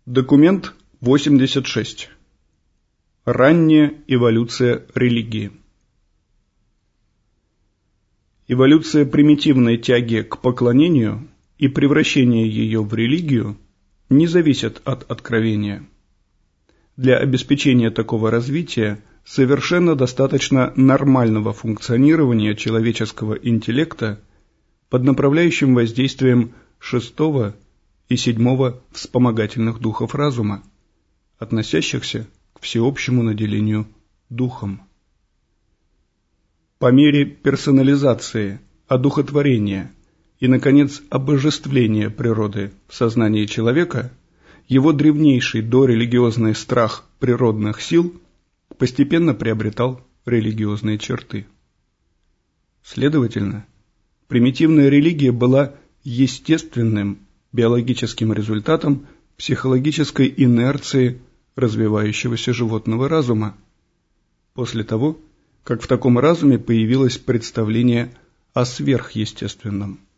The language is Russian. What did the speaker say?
Документ 86. Ранняя эволюция религии. Эволюция примитивной тяги к поклонению и превращение ее в религию не зависят от откровения. Для обеспечения такого развития совершенно достаточно нормального функционирования человеческого интеллекта под направляющим воздействием шестого и седьмого вспомогательных духов разума, относящихся к всеобщему наделению духом. По мере персонализации, одухотворения и, наконец, обожествления природы в сознании человека, его древнейший дорелигиозный страх природных сил постепенно приобретал религиозные черты. Следовательно, примитивная религия была естественным биологическим результатом психологической инерции развивающегося животного разума, после того, как в таком разуме появилось представление о сверхъестественном.